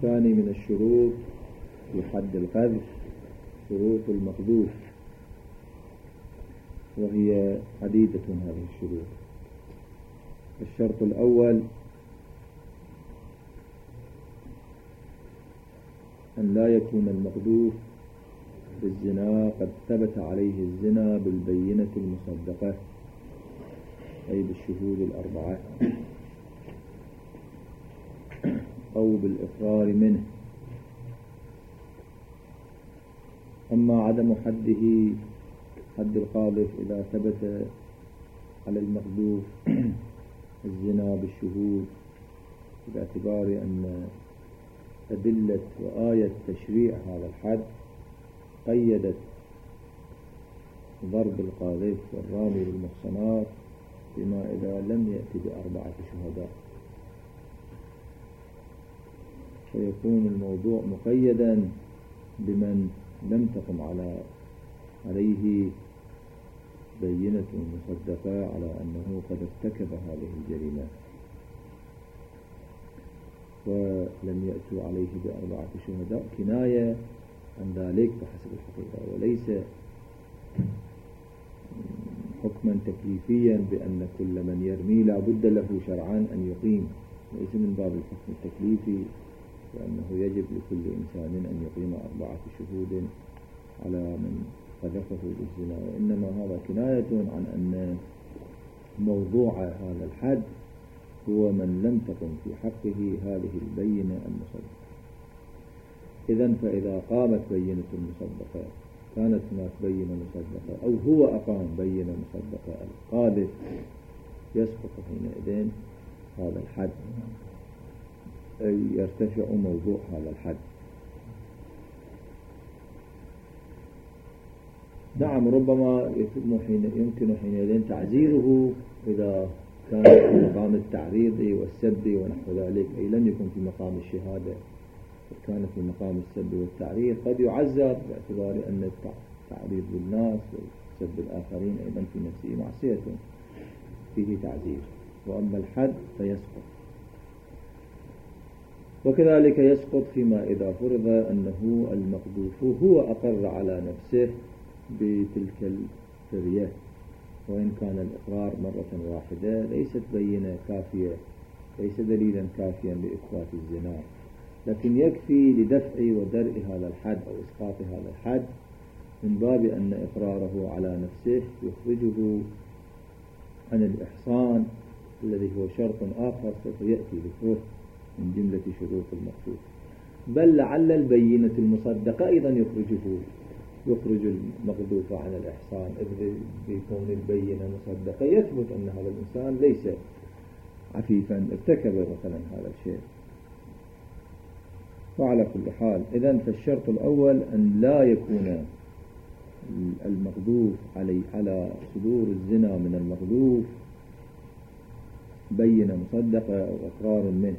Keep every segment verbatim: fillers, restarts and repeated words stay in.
الثاني من الشروط في حد القذف شروط المقذوف، وهي عديدة هذه الشروط. الشرط الأول أن لا يكون المقذوف بالزنا قد ثبت عليه الزنا بالبينة المصدقة، أي بالشهود الأربعة، أو بالإقرار منه. أما عدم حده حد القاذف إذا ثبت على المقذوف الزنا بالشهود، باعتبار أن أدلة وآية تشريع هذا الحد قيدت ضرب القاذف والرامي للمحصنات بما إذا لم يأتي بأربعة شهداء، فيكون الموضوع مقيدا بمن لم تقم على عليه بينة مصدقة على أنه قد ارتكب هذه الجريمة، ولم يأتوا عليه بأربعة شهداء كناية عن ذلك بحسب الحقيقة، وليس حكما تكليفيا بأن كل من يرمي لا بد له شرعا أن يقيم، ليس من باب الحكم التكليفي وأنه يجب لكل إنسان أن يقيم أربعة شهود على من قذفه بالزنا، وإنما هذا كناية عن أن موضوع هذا الحد هو من لم تقم في حقه هذه البينة المصدقة. إذن فإذا قامت بينة مصدقة، كانت هناك بينة مصدقة أو هو أقام بينة مصدقة القاذف، يسقط حينئذ هذا الحد، أي يرتفع موضوع هذا الحد. نعم، ربما يمكن حينئذ تعزيره إذا كان في مقام التعريض والسب ونحو ذلك، أي لم يكن في مقام الشهادة، كان في مقام السب والتعريض، قد يعزر باعتبار أن التعريض بالناس وسب الآخرين أيضا في نفسه معصية فيه تعزير، وأما الحد فيسقط. وكذلك يسقط فيما إذا فرض أنه المقذوف هو أقر على نفسه بتلك الفرية، وإن كان الإقرار مرة واحدة ليست بينة كافية، ليس دليلا كافيا لإثبات الزنا، لكن يكفي لدفع ودرء هذا الحد أو إسقاط هذا الحد من باب أن إقراره على نفسه يخرجه عن الإحصان الذي هو شرط آخر سوف يأتي ذكره من جملة شروط المقذوف، بل لعل البينة المصدقة أيضا يخرجه يخرج المقذوف عن الإحصان، إذ بكون البينة مصدقة يثبت أن هذا الإنسان ليس عفيفا ارتكب مثلا هذا الشيء. وعلى كل حال إذن فالشرط الأول أن لا يكون المقذوف علي على صدور الزنا من المقذوف بينة مصدقة أو إقرار منه.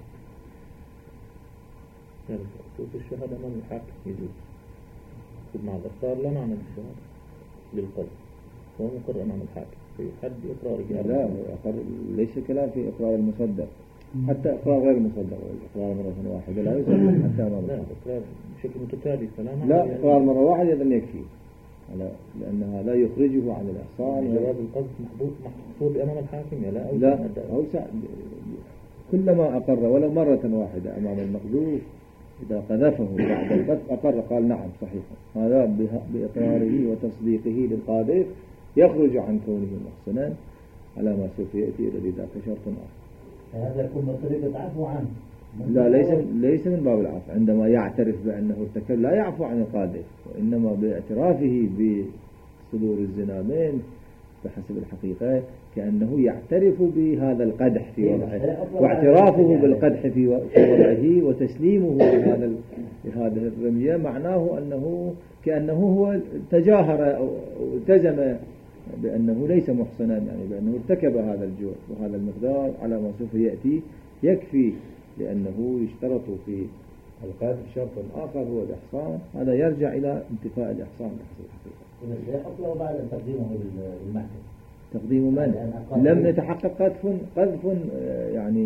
يعني في الشهادة من الحاكم يجوز مع الإقرار لا معنى الشهادة بالقلب، هو مقر أمام الحاكم في حد إقراره. لا، ليس كلام في إقرار المصدق، حتى إقرار غير المصدق والإقرار مرة واحدة لا يصدق حتى أمام الحاكم. لا، إقرار بشكل متتالي فلا معنى. لا، إقرار مرة واحدة إذن يكفي، لأنها لا يخرجه عن الإحصان. جواز القذف محظوظ محفوظ أمام الحاكم لا أو لا أوسع، كلما أقر ولو مرة واحدة أمام المقذوف إذا قذفه بعد القذف أقر قال نعم صحيح، هذا بإقراره وتصديقه للقاذف يخرج عن كونه محسنا على ما سوف يأتي إلى ذاك شرط آخر. هذا يكون من طريقة عفو عنه. لا، ليس ليس من باب العفو، عندما يعترف بأنه ارتكب لا يعفو عن القاذف، وإنما باعترافه بصدور الزنا منه بحسب الحقيقة كأنه يعترف بهذا القدح في وضعه، واعترافه بالقدح في وضعه وتسليمه لهذا لهذه الرمية معناه أنه كأنه هو تجاهر أو التزم بأنه ليس محسنا، يعني بأنه ارتكب هذا الجرم وهذا المقدار على ما سوف يأتي يكفي، لأنه يشترط في القذف شرط آخر هو الإحصان، هذا يرجع إلى انتفاء الإحصان بحسب الحقيقة. يحصل بعد أن تقديمه للمحكمة. تقديم من؟ لم يتحقق قذف قذف يعني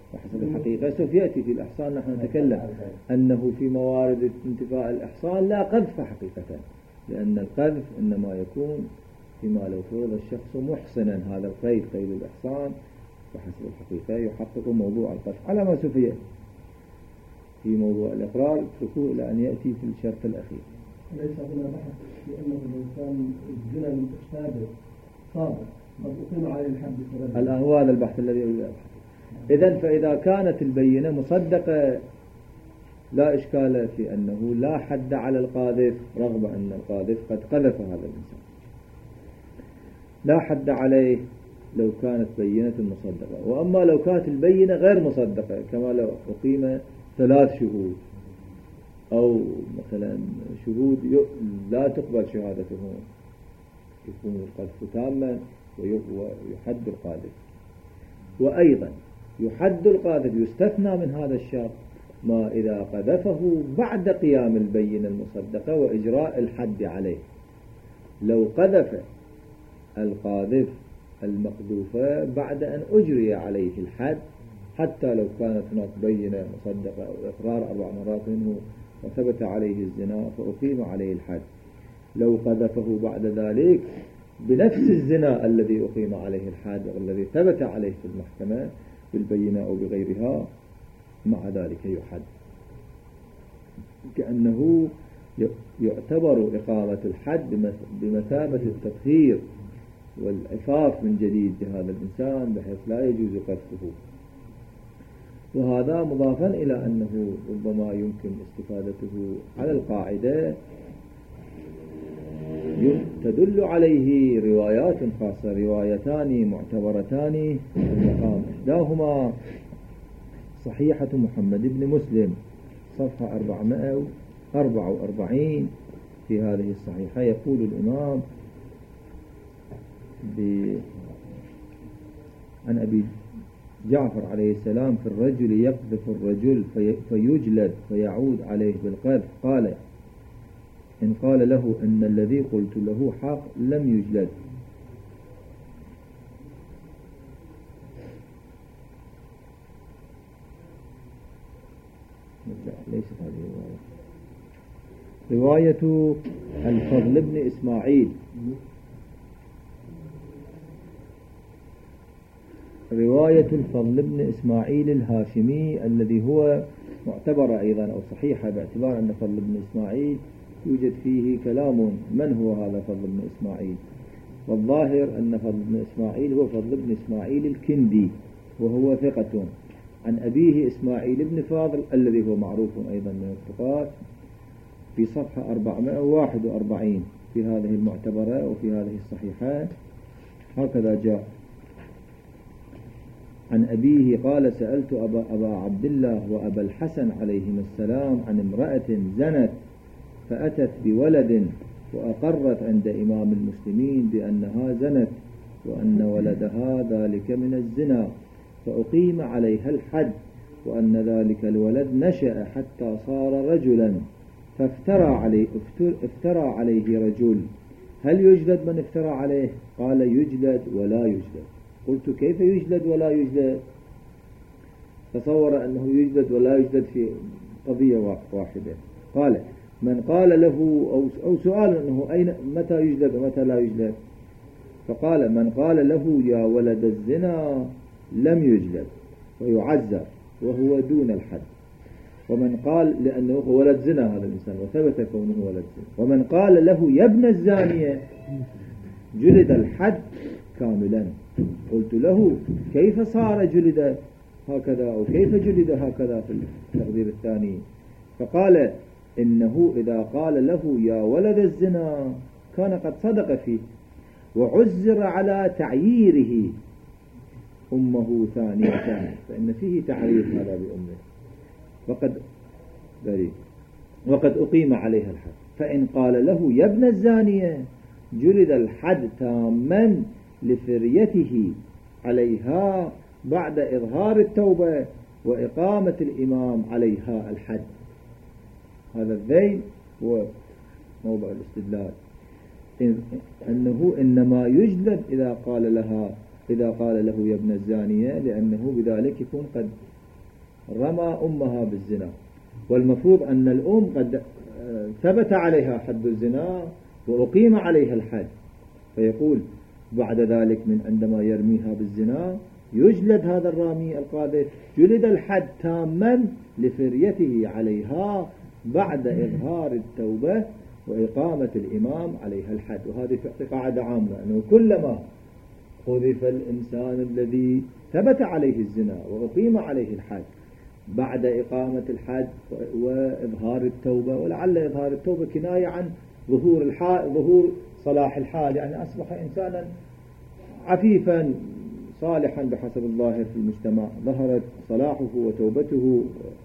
وحسب الحقيقة. سوف يأتي في الإحصان نحن نتكلم أنه في موارد انتفاء الإحصان لا قذف حقيقة، لأن القذف إنما يكون فيما لو فرض الشخص محسنا، هذا القيد قيد الإحصان وحسب الحقيقة يحقق موضوع القذف على ما سوف يأتي. في موضوع الإقرار اتركوه إلى أن يأتي في الشرط الأخير. ليس هنا بحث في أنه لو كان الزنا من سابق صادق قد أقيم عليه الحد بسبب الآن هو هذا البحث الذي أريد أبحثه. إذن فإذا كانت البينة مصدقة لا إشكال في أنه لا حد على القاذف رغم أن القاذف قد قذف هذا الإنسان، لا حد عليه لو كانت بينة مصدقة. وأما لو كانت البينة غير مصدقة كما لو أقيم ثلاث شهود أو مثلا شهود لا تقبل شهادتهم يكون القذف تاما ويحد القاذف. وأيضا يحد القاذف يستثنى من هذا الشرط ما إذا قذفه بعد قيام البينة المصدقة وإجراء الحد عليه. لو قذف القاذف المقذوفة بعد أن أجري عليه الحد حتى لو كانت هناك بينة مصدقة أو إقرار أربع مرات منه وثبت عليه الزنا فأقيم عليه الحد، لو قذفه بعد ذلك بنفس الزنا الذي أقيم عليه الحد والذي ثبت عليه في المحكمة بالبينة أو بغيرها مع ذلك يحد، كأنه يعتبر إقامة الحد بمثابة التطهير والعفاف من جديد لهذا الإنسان بحيث لا يجوز قذفه. وهذا مضافا إلى أنه ربما يمكن استفادته على القاعدة تدل عليه روايات خاصة، روايتان معتبرتان في المقام. إحداهما صحيحة محمد بن مسلم صفحة أربعمائة وأربعة وأربعين. في هذه الصحيحة يقول الإمام عن أبي جعفر عليه السلام في الرجل يقذف الرجل في فيجلد فيعود عليه بالقذف، قال إن قال له أن الذي قلت له حق لم يجلد. ليست هذه رواية. رواية الفضل بن إسماعيل رواية الفضل بن إسماعيل الهاشمي الذي هو معتبر أيضا أو صحيحة باعتبار أن فضل بن إسماعيل يوجد فيه كلام من هو هذا فضل بن إسماعيل، والظاهر أن فضل بن إسماعيل هو فضل بن إسماعيل الكندي وهو ثقة عن أبيه إسماعيل بن فاضل الذي هو معروف أيضا من الثقات في صفحة أربعمائة وواحد وأربعين في هذه المعتبرة وفي هذه الصحيحات. هكذا جاء عن أبيه قال سألت أبا, أبا عبد الله وأبا الحسن عليهما السلام عن امرأة زنت فأتت بولد وأقرت عند إمام المسلمين بأنها زنت وأن ولدها ذلك من الزنا فأقيم عليها الحد، وأن ذلك الولد نشأ حتى صار رجلا فافترى عليه, افترى عليه رجل، هل يجلد من افترى عليه؟ قال يجلد ولا يجلد. قلت كيف يجلد ولا يجلد؟ تصور أنه يجلد ولا يجلد في قضية واحدة. قال من قال له أو, أو سؤال أنه أين متى يجلد ومتى لا يجلد؟ فقال من قال له يا ولد الزنا لم يجلد ويعذر وهو دون الحد، ومن قال لأنه هو ولد زنا هذا الإنسان وثبت كونه ولد زنا، ومن قال له يا ابن الزانية جلد الحد كاملا. قلت له كيف صار جلد هكذا أو كيف جلد هكذا في التقدير الثاني؟ فقال إنه إذا قال له يا ولد الزنا كان قد صدق فيه وعزر على تعييره أمه ثانية، فإن فيه تعريف هذا بأمه وقد بريء وقد أقيم عليها الحد. فإن قال له يا ابن الزانية جلد الحد تاما لفريته عليها بعد إظهار التوبة وإقامة الإمام عليها الحد. هذا الذيل هو موضع الاستدلال، أنه إنما يجلد إذا قال لها إذا قال له يا ابن الزانية، لأنه بذلك يكون قد رمى أمها بالزنا، والمفروض أن الأم قد ثبت عليها حد الزنا وأقيم عليها الحد، فيقول بعد ذلك من عندما يرميها بالزنا يجلد هذا الرامي القاذف، جلد الحد تاما لفريته عليها بعد إظهار التوبة وإقامة الإمام عليها الحد. وهذه قاعدة عامة، أنه كلما قذف الإنسان الذي ثبت عليه الزنا وأقيم عليه الحد بعد إقامة الحد وإظهار التوبة، ولعل إظهار التوبة كناية عن ظهور الحال، ظهور صلاح الحال، يعني أصبح إنسانا عفيفا صالحا بحسب الظاهر في المجتمع، ظهرت صلاحه وتوبته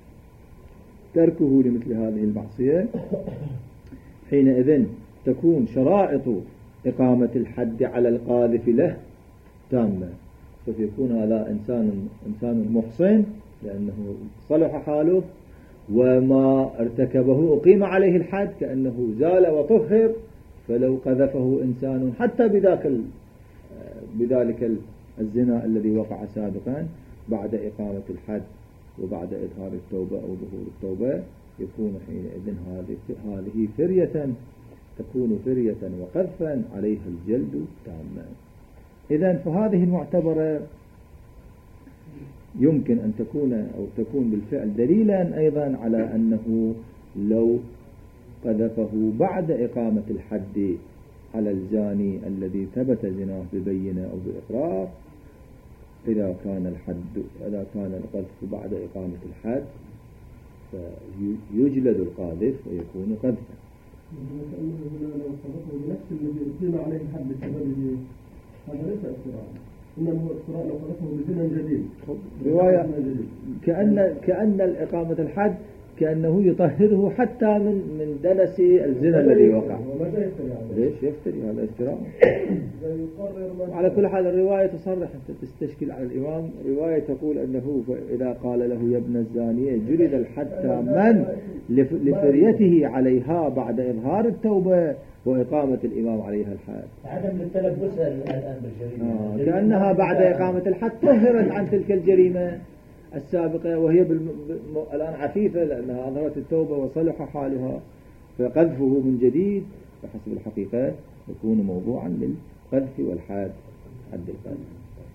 تركه لمثل هذه المعصية، حينئذ تكون شرائط إقامة الحد على القاذف له تامة، فيكون هذا إنسان إنسان محسن لأنه صلح حاله، وما ارتكبه أقيم عليه الحد كأنه زال وطهر. فلو قذفه إنسان حتى بذاك بذلك الزنا الذي وقع سابقا بعد إقامة الحد وبعد إظهار التوبة أو ظهور التوبة، يكون حينئذ هذه فرية، تكون فرية وقذفا عليها الجلد تاما. إذن فهذه المعتبرة يمكن أن تكون أو تكون بالفعل دليلا أيضا على أنه لو قذفه بعد إقامة الحد على الزاني الذي ثبت زناه ببينة أو بإقرار، إذا كان الحد إذا كان القذف بعد إقامة الحد فيجلد القاذف ويكون قذفا. لأنه هنا لو قذفه بنفس الذي أقيم عليه الحد بسببه هذا ليس اقتراء، إنما هو اقتراء لو قذفه بزنا جديد. رواية كأن كأن الإقامة الحد كأنه يطهره حتى من من دنس الزنا الذي وقع. ليش يفتري؟ هذا افتراء. على كل حال الرواية تصرح تستشكل على الإمام، رواية تقول أنه إذا قال له يا ابن الزانية جلد الحد تاما لفريته عليها بعد إظهار التوبة وإقامة الإمام عليها الحد. عدم التلبس الآن بالجريمة. آه كأنها بعد إقامة الحد طهرت عن تلك الجريمة السابقة، وهي بالم... الآن عفيفة لأنها أظهرت التوبة وصلح حالها، فقذفه من جديد بحسب الحقيقة يكون موضوعا للقذف والحاد حد القذف.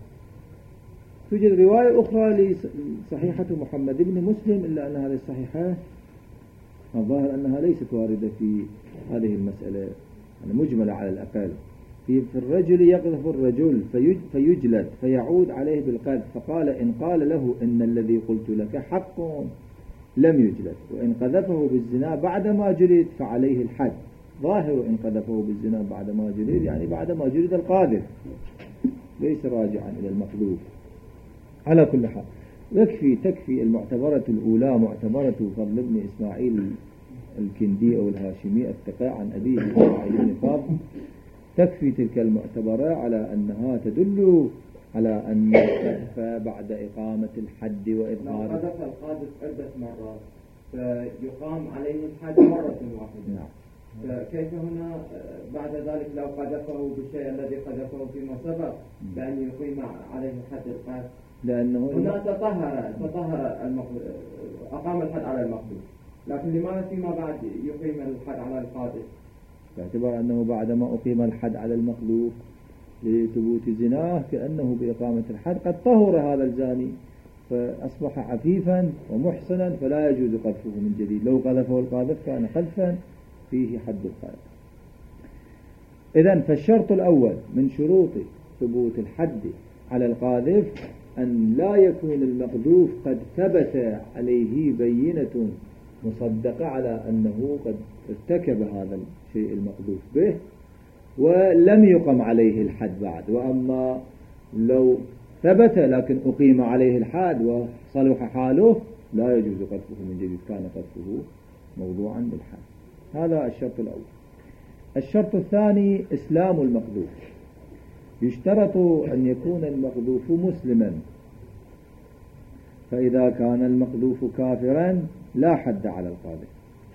توجد رواية أخرى لصحيحة محمد بن مسلم، إلا أن هذه الصحيحة الظاهر أنها ليست واردة في هذه المسألة، يعني مجملة على الأقل. في الرجل يقذف الرجل فيجلد فيعود عليه بالقذف، فقال إن قال له إن الذي قلت لك حق لم يجلد، وإن قذفه بالزنا بعدما جلد فعليه الحد. ظاهر إن قذفه بالزنا بعدما جلد يعني بعدما جلد القاذف، ليس راجعا إلى المقذوف. على كل حال يكفي تكفي المعتبرة الأولى معتبرة فضل بن إسماعيل الكندي أو الهاشمي الثقاء عن أبيه إسماعيل بن فضل، تكفي تلك المعتبرة على أنها تدل على أن القذف بعد إقامة الحد وإظهار. قذف القاذف عدة مرات فيقام عليه الحد مرة واحدة. نعم. فكيف هنا بعد ذلك لو قذفه بالشيء الذي قذفه فيما سبق بأن يقيم عليه حد القذف؟ لأنه هنا تطهر تطهر المقذوف، أقام الحد على المقذوف، لكن لماذا فيما بعد يقيم الحد على القاذف؟ باعتبار أنه بعدما أقيم الحد على المخلوق لثبوت زناه كأنه بإقامة الحد قد طهر هذا الزاني فأصبح عفيفا ومحصنا، فلا يجوز قذفه من جديد. لو قذفه القاذف كان قذفا فيه حد القذف. إذن فالشرط الأول من شروط ثبوت الحد على القاذف أن لا يكون المقذوف قد ثبت عليه بينة مصدقة على أنه قد ارتكب هذا الشيء المقذوف به ولم يقم عليه الحد بعد. وأما لو ثبت لكن أقيم عليه الحد وصلح حاله لا يجوز قذفه من جديد، كان قذفه موضوعا للحد. هذا الشرط الأول. الشرط الثاني إسلام المقذوف. يشترط أن يكون المقذوف مسلما، فإذا كان المقذوف كافرا لا حد على القاذف.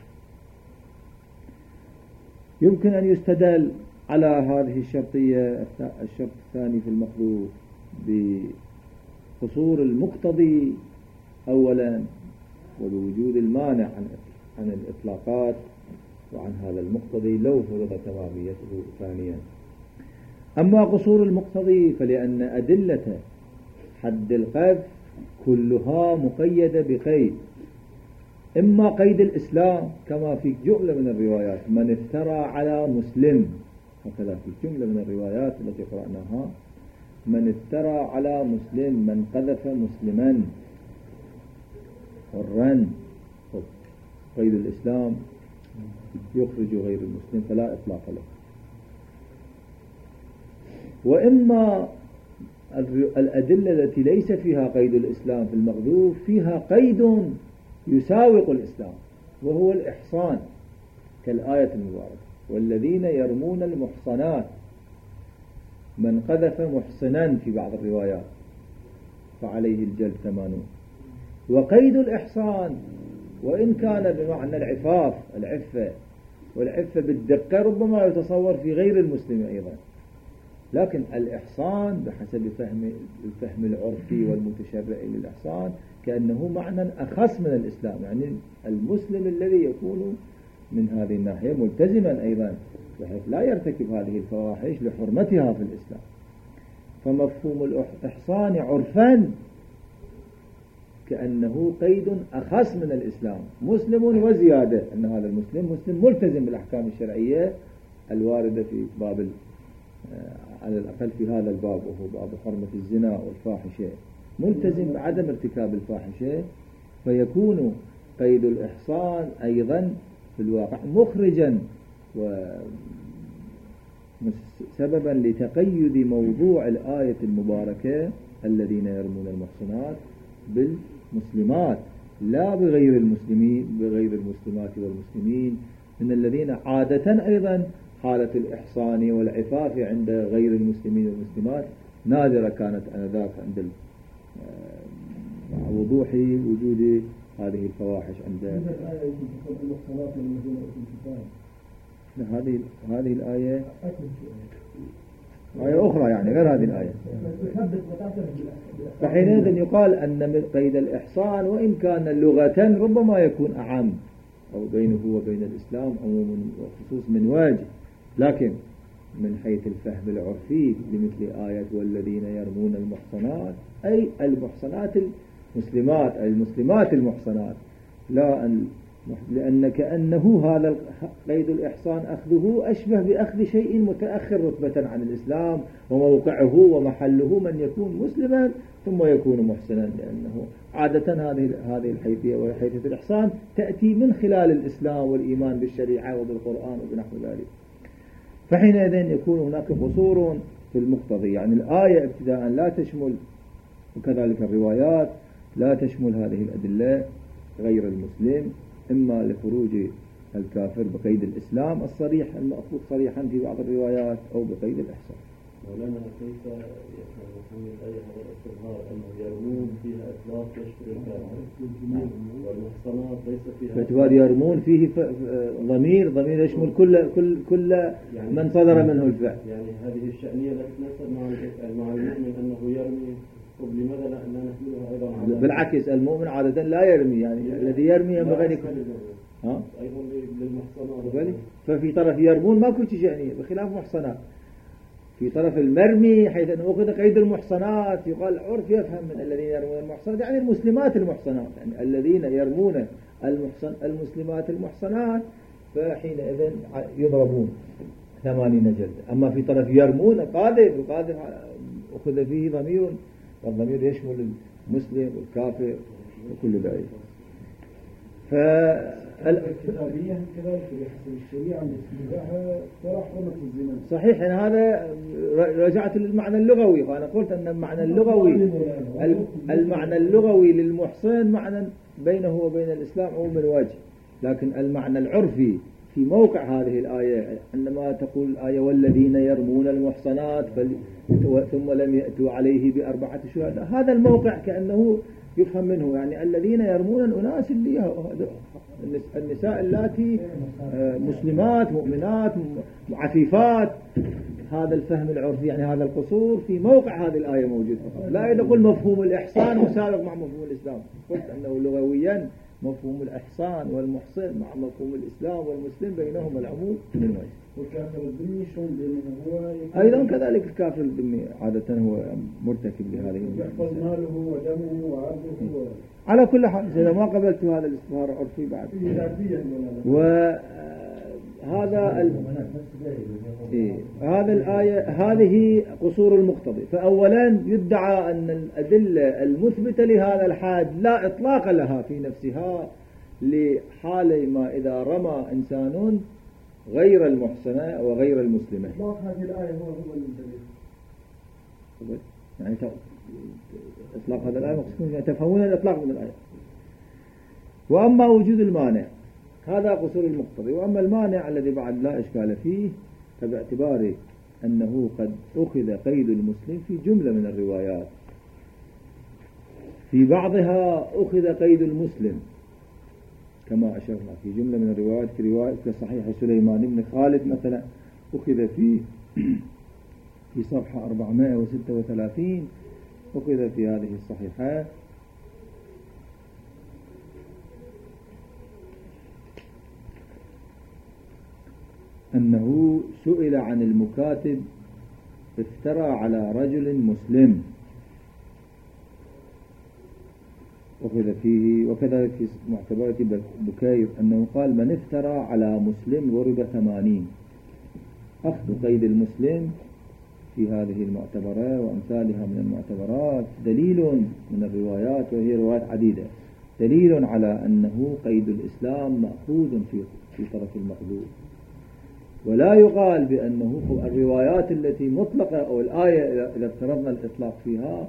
يمكن أن يستدل على هذه الشرطية الشرط الثاني في المقذوف بقصور المقتضي أولا، وبوجود المانع عن عن الإطلاقات وعن هذا المقتضي لو فرض تماميته. ثانيا، أما قصور المقتضي فلأن أدلة حد القذف كلها مقيدة بقيد، إما قيد الإسلام كما في جملة من الروايات من افترى على مسلم، هكذا في جملة من الروايات التي قرأناها من افترى على مسلم، من قذف مسلما حرا، قيد الإسلام يخرج غير المسلم فلا إطلاق له. وإما الأدلة التي ليس فيها قيد الإسلام في المقذوف فيها قيد يساوق الإسلام وهو الإحصان، كالآية المباركة والذين يرمون المحصنات، من قذف محصنا في بعض الروايات فعليه الجلد ثمانون. وقيد الإحصان وإن كان بمعنى العفاف العفة، والعفة بالدقة ربما يتصور في غير المسلم أيضا، لكن الإحصان بحسب فهم الفهم العرفي والمتشرعي للإحصان كأنه معنى أخص من الإسلام، يعني المسلم الذي يكون من هذه الناحية ملتزما أيضا بحيث لا يرتكب هذه الفواحش لحرمتها في الإسلام. فمفهوم الإحصان عرفا كأنه قيد أخص من الإسلام، مسلم وزيادة، أن هذا المسلم مسلم ملتزم بالأحكام الشرعية الواردة في باب على الأقل في هذا الباب وهو باب حرمة الزنا والفاحشة، ملتزم بعدم ارتكاب الفاحشة، فيكون قيد الإحصان أيضا في الواقع مخرجا وسببا لتقيد موضوع الآية المباركة الذين يرمون المحصنات بالمسلمات لا بغير المسلمين بغير المسلمات والمسلمين من الذين عادة أيضا حالة الإحصان والعفاف عند غير المسلمين والمسلمات نادرة كانت آنذاك عند وضوح وجود هذه الفواحش عند هذه هذه الآية آية أخرى يعني غير هذه الآية. فحينئذ يقال أن قيد الإحصان وإن كان لغة ربما يكون أعم أو بينه وبين الإسلام عموما وخصوص من واجه، لكن من حيث الفهم العرفي لمثل آية والذين يرمون المحصنات أي المحصنات المسلمات أي المسلمات المحصنات، لا أن لأن كأنه هذا قيد الإحصان أخذه أشبه بأخذ شيء متأخر رتبة عن الإسلام وموقعه ومحله من يكون مسلما ثم يكون محسنا، لأنه عادة هذه هذه الحيثية وهي حيثية الإحصان تأتي من خلال الإسلام والإيمان بالشريعة وبالقرآن وبنحو ذلك. فحينئذ يكون هناك قصور في المقتضي، يعني الآية ابتداء لا تشمل وكذلك الروايات لا تشمل هذه الأدلة غير المسلم، إما لخروج الكافر بقيد الإسلام الصريح المأخوذ صريحا في بعض الروايات أو بقيد الإحصان. مولانا كيف يفهم الآية هذا الاستظهار أنه يرمون فيها إطلاق يشمل الكافر والمحصنات ليس فيها باعتبار يرمون فيه ضمير ضمير يشمل كل كل كل يعني من صدر منه الفعل، يعني هذه الشأنية لا تتناسب مع مع المؤمن أنه يرمي، لماذا لا نحملها أيضا على بالعكس المؤمن عادة لا يرمي، يعني الذي يرمي ينبغي أن يكون ها أيضا للمحصنات. ففي طرف يرمون ما كنت شأنية بخلاف محصنات، في طرف المرمي حيث أنه أخذ قيد المحصنات يقال عرف يفهم من الذين يرمون المحصنات يعني المسلمات المحصنات، يعني الذين يرمون المحصن المسلمات المحصنات فحينئذ يضربون ثمانين جلدة. أما في طرف يرمون قاذف القاذف أخذ فيه ضمير والضمير يشمل المسلم والكافر وكل ذلك. فالكتابية كذلك بحسب الشريعة الاستباحة ترى حرمة الزنا. صحيح، يعني هذا رجعت للمعنى اللغوي، وأنا قلت أن المعنى اللغوي المعنى اللغوي للمحصن معنى بينه وبين الإسلام أو من وجه، لكن المعنى العرفي في موقع هذه الآية عندما تقول الآية والذين يرمون المحصنات ثم لم يأتوا عليه بأربعة شهداء، هذا الموقع كأنه يفهم منه يعني الذين يرمون الأناس اللي النساء اللاتي مسلمات مؤمنات عفيفات، هذا الفهم العرفي يعني هذا القصور في موقع هذه الآية موجود فقط. لا نقول مفهوم الإحسان مسابق مع مفهوم الإسلام. قلت أنه لغويا مفهوم الإحسان والمحسن مع مفهوم الإسلام والمسلم بينهما العموم من وجه. والكافر الذمي شلون بينه هو أيضا كذلك الكافر الذمي عادة هو مرتكب لهذه يحفظ ماله ودمه وعرضه. على كل حال إذا ما قبلت هذا الاستظهار العرفي بعد وهذا ال... إيه. هذا الآية هذه قصور المقتضي. فأولا يدعى أن الأدلة المثبتة لهذا الحد لا إطلاق لها في نفسها لحال ما إذا رمى إنسان غير المحسنة وغير المسلمة. إطلاق هذه الآية هو هو الدليل. يعني إطلاق هذا الآية مقصود يتفهمون الإطلاق من الآية. وأما وجود المانع هذا قصور المقتضي. وأما المانع الذي بعد لا إشكال فيه فباعتبار أنه قد أخذ قيد المسلم في جملة من الروايات. في بعضها أخذ قيد المسلم كما أشرنا في جملة من الروايات. في رواية كصحيح سليمان بن خالد مثلا أخذ فيه في صفحة أربعمائة وستة وثلاثين أخذ في هذه الصحيحة أنه سئل عن المكاتب افترى على رجل مسلم أخذ فيه. وكذلك في معتبرة بكير أنه قال من افترى على مسلم ضرب ثمانين. أخذ قيد المسلم في هذه المعتبرات وأمثالها من المعتبرات دليل من الروايات وهي روايات عديدة دليل على أنه قيد الإسلام مأخوذ في في طرف المقدور. ولا يقال بأنه الروايات التي مطلقة أو الآية إذا افترضنا الإطلاق فيها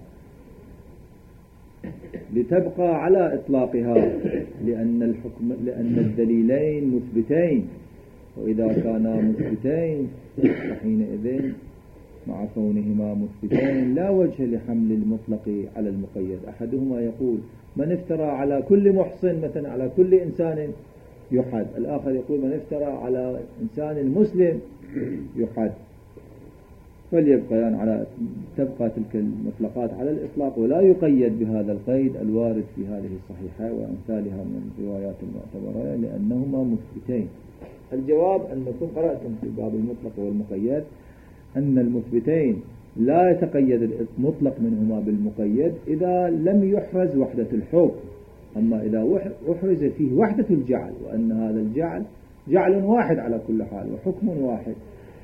لتبقى على إطلاقها لأن الحكم لأن الدليلين مثبتين. وإذا كانا مثبتين فحينئذ مع كونهما مثبتين لا وجه لحمل المطلق على المقيد. أحدهما يقول من افترى على كل محسن مثلا على كل إنسان يحد. الآخر يقول من افترى على إنسان مسلم يحد. فليبقيان على تبقى تلك المطلقات على الإطلاق ولا يقيد بهذا القيد الوارد في هذه الصحيحة وأمثالها من الروايات المعتبرة لأنهما مثبتين. الجواب أنكم قرأتم في باب المطلق والمقيد أن المثبتين لا يتقيد المطلق منهما بالمقيد إذا لم يحرز وحدة الحكم. أما إذا أحرز فيه وحدة الجعل وأن هذا الجعل جعل واحد على كل حال وحكم واحد.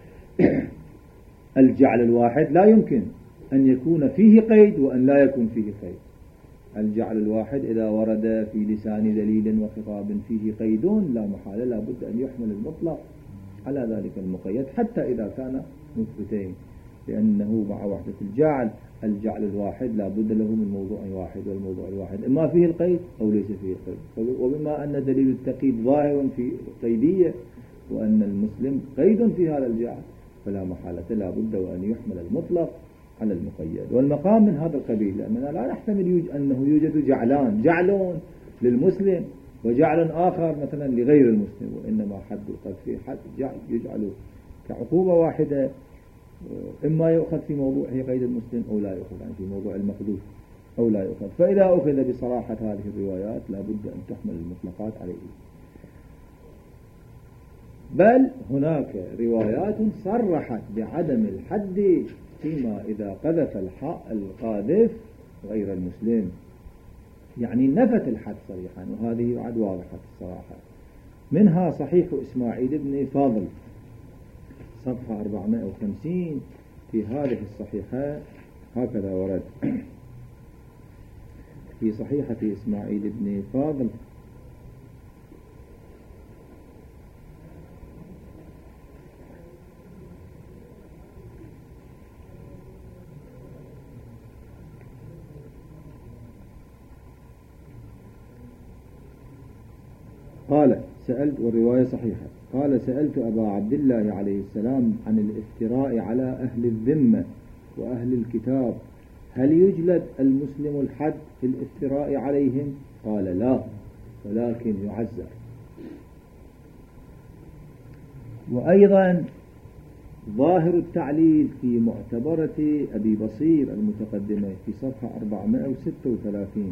الجعل الواحد لا يمكن أن يكون فيه قيد وأن لا يكون فيه قيد. الجعل الواحد إذا ورد في لسان دليل وخطاب فيه قيد لا محالة لا بد أن يحمل المطلق على ذلك المقيد حتى إذا كان مثبتين لأنه مع وحدة الجعل الجعل الواحد لا بد له من موضوع واحد والموضوع الواحد إما فيه القيد أو ليس فيه القيد. وبما أن دليل التقييد ظاهر في قيدية وأن المسلم قيد في هذا الجعل فلا محالة لا بد وأن يحمل المطلق على المقيد. والمقام من هذا القبيل لأننا لا نحتمل يوجد أنه يوجد جعلان جعل للمسلم وجعل آخر مثلا لغير المسلم وإنما حد القذف حد جعل يجعل كعقوبة واحدة إما يؤخذ في موضوعه قيد المسلم أو لا يؤخذ يعني في موضوع المقذوف أو لا يؤخذ. فإذا أخذ بصراحة هذه الروايات لا بد أن تحمل المطلقات عليه. بل هناك روايات صرحت بعدم الحد فيما إذا قذف القاذف غير المسلم يعني نفت الحد صريحا وهذه بعد واضحة الصراحة. منها صحيح إسماعيل بن فاضل صفحة أربعمائة وخمسين في هذه الصحيحة هكذا ورد في صحيحة إسماعيل بن فاضل قال سألت والرواية صحيحة قال سألت أبا عبد الله عليه السلام عن الافتراء على أهل الذمة وأهل الكتاب هل يجلد المسلم الحد في الافتراء عليهم؟ قال لا ولكن يعزر. وأيضا ظاهر التعليل في معتبرة أبي بصير المتقدمة في صفحة أربعمائة وستة وثلاثين.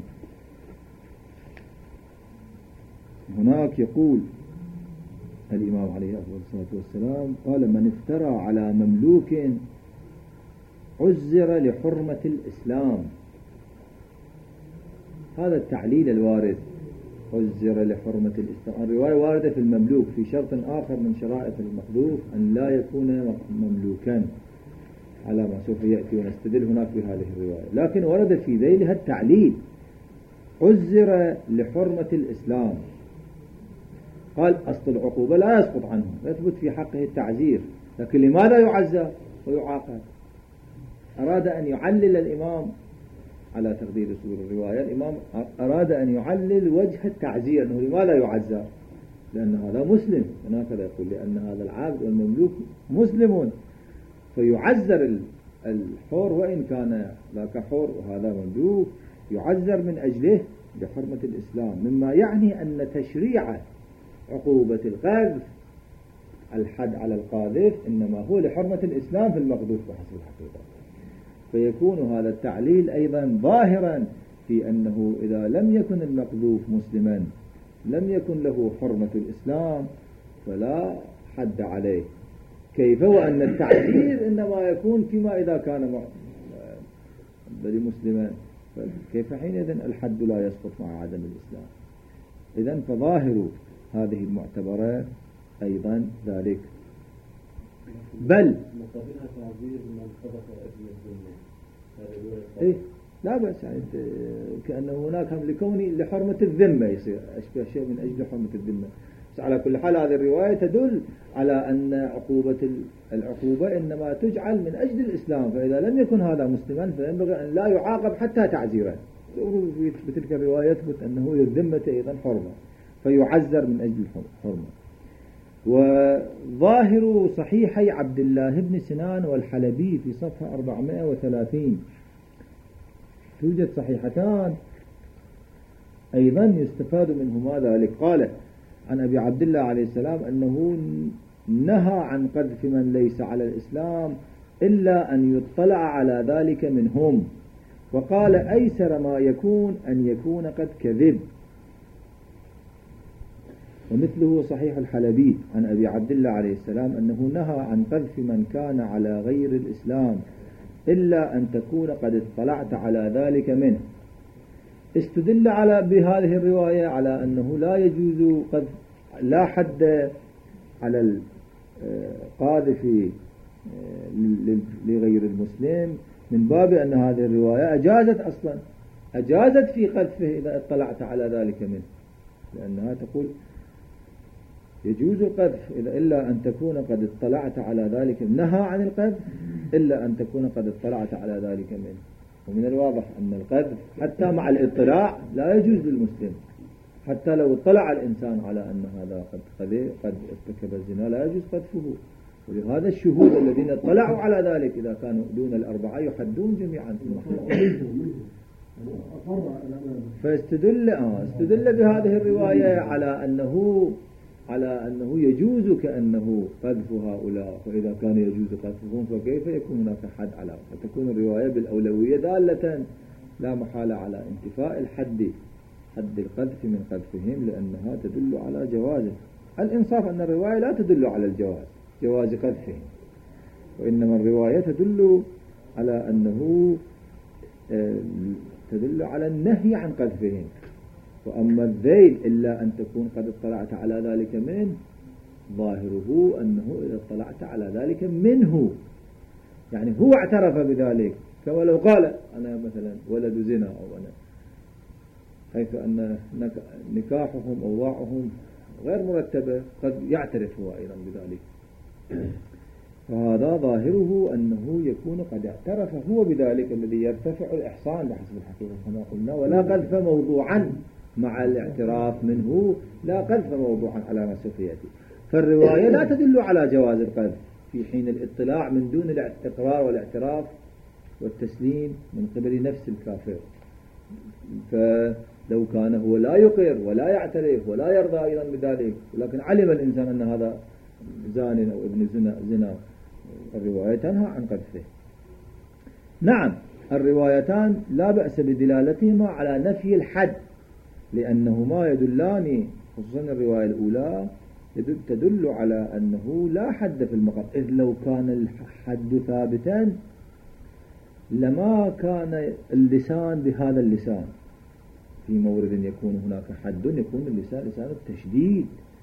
هناك يقول الإمام عليه الصلاة والسلام قال: من افترى على مملوك عزر لحرمة الإسلام. هذا التعليل الوارد، عزر لحرمة الإسلام. الرواية واردة في المملوك في شرط آخر من شرائط المحذوف أن لا يكون مملوكا على ما سوف يأتي ونستدل هناك بهذه الرواية، لكن ورد في ذيلها التعليل عزر لحرمة الإسلام. قال: أصل العقوبة لا يسقط عنه، يثبت في حقه التعزير، لكن لماذا يعزر ويعاقب؟ أراد أن يعلل الإمام على تقدير صدور الرواية، الإمام أراد أن يعلل وجه التعزير، أنه لماذا يعزر؟ لأن هذا مسلم، هكذا يقول، لأن هذا العبد والمملوك مسلمون، فيعزر الحر وإن كان ذاك حر وهذا مملوك، يعزر من أجله بحرمة الإسلام، مما يعني أن تشريع عقوبة القذف الحد على القاذف إنما هو لحرمة الإسلام في المقذوف بحسب الحقيقة. فيكون هذا التعليل أيضا ظاهرا في أنه إذا لم يكن المقذوف مسلما لم يكن له حرمة الإسلام فلا حد عليه. كيف وأن التعزير إنما يكون فيما إذا كان مسلما، كيف حينئذ الحد لا يسقط مع عدم الإسلام؟ إذن فظاهر هذه المعتبرات أيضا ذلك. بل إيه لا بأس، يعني كأنه هناك هم لكوني لحرمة الذمة يصير أشبه شيء من أجل حرمة الذمة. بس على كل حال هذه الرواية تدل على أن عقوبة العقوبة إنما تجعل من أجل الإسلام، فإذا لم يكن هذا مسلما فينبغي أن لا يعاقب حتى تعزيرا. بتلك الرواية يثبت أنه للذمة أيضا حرمة فيعزر من أجل الحرمة. وظاهر صحيحي عبد الله بن سنان والحلبي في صفحة أربعمائة وثلاثين، توجد صحيحتان أيضا يستفاد منهما ذلك. قال عن أبي عبد الله عليه السلام أنه نهى عن قذف من ليس على الإسلام إلا أن يطلع على ذلك منهم، وقال: أيسر ما يكون أن يكون قد كذب. ومثله صحيح الحلبي عن أبي عبد الله عليه السلام أنه نهى عن قذف من كان على غير الإسلام إلا أن تكون قد اطلعت على ذلك منه. استدل على بهذه الرواية على أنه لا يجوز قذف، لا حد على القاذف لغير المسلم، من باب أن هذه الرواية أجازت أصلا أجازت في قذفه إذا اطلعت على ذلك منه، لأنها تقول يجوز القذف إذا إلا أن تكون قد اطلعت على ذلك، نهى عن القذف إلا أن تكون قد اطلعت على ذلك منه. ومن الواضح أن القذف حتى مع الاطلاع لا يجوز للمسلم، حتى لو اطلع الإنسان على أن هذا قد قد ارتكب الزنا لا يجوز قذفه. ولهذا الشهود الذين اطلعوا على ذلك إذا كانوا دون الأربعة يحدون جميعا في المحكمة. فاستدل آه استدل بهذه الرواية على أنه على أنه يجوز كأنه قذف هؤلاء، فإذا كان يجوز قذفهم فكيف يكون هناك حد على، فتكون الرواية بالأولوية دالة لا محالة على انتفاء الحد حد القذف من قذفهم، لأنها تدل على جوازه. الإنصاف أن الرواية لا تدل على الجواز جواز قذفهم، وإنما الرواية تدل على أنه تدل على النهي عن قذفهم. وأما الذيل إلا أن تكون قد اطلعت على ذلك منه، ظاهره أنه إذا اطلعت على ذلك منه يعني هو اعترف بذلك، كما لو قال أنا مثلا ولد زنا أو أنا، حيث أن نكاحهم أو وضعهم غير مرتبة قد يعترف هو أيضا بذلك، فهذا ظاهره أنه يكون قد اعترف هو بذلك الذي يرتفع الإحصان بحسب الحقيقة كما قلنا، ولا قذف موضوعا مع الاعتراف منه، لا قذف موضوعا على ما سوف يأتي. فالرواية لا تدل على جواز القذف في حين الاطلاع من دون الإقرار والاعتراف والتسليم من قبل نفس الكافر. فلو كان هو لا يقر ولا يعترف ولا يرضى أيضا بذلك، ولكن علم الإنسان أن هذا زان أو ابن زنا, زنا الرواية تنهى عن قذفه. نعم الروايتان لا بأس بدلالتهما على نفي الحد، لأنهما يدلان، خصوصا الرواية الأولى تدل على أنه لا حد في المقام، إذ لو كان الحد ثابتا لما كان اللسان بهذا اللسان. في مورد يكون هناك حد يكون اللسان لسان التشديد،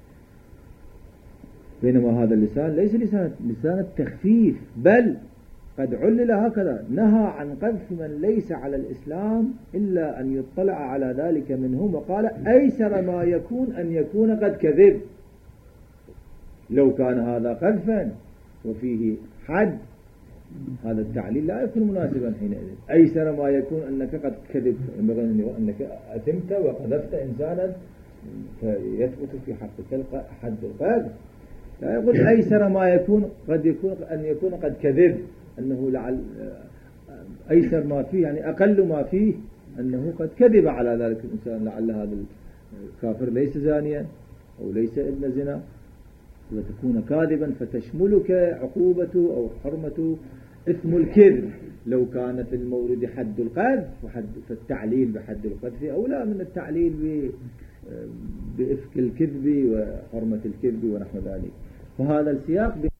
بينما هذا اللسان ليس لسان لسان التخفيف، بل قد علل هكذا: نهى عن قذف من ليس على الإسلام إلا أن يطلع على ذلك منهم، وقال أيسر ما يكون أن يكون قد كذب. لو كان هذا قذفا وفيه حد هذا التعليل لا يكون مناسبا حينئذ. أيسر ما يكون أنك قد كذبت، ينبغي أنك أثمت وقذفت إنسانا فيثبت في حقك حد القذف. لا يقول أيسر ما يكون قد يكون أن يكون قد كذب، أنه لعل أيسر ما فيه يعني أقل ما فيه أنه قد كذب على ذلك الإنسان، لعل هذا الكافر ليس زانيا أو ليس ابن زنا، وتكون كاذبا فتشملك عقوبة أو حرمة إثم الكذب. لو كان في المورد حد القذف وحد فالتعليل بحد القذف أولى من التعليل بإفك الكذب وحرمة الكذب ونحو ذلك. فهذا السياق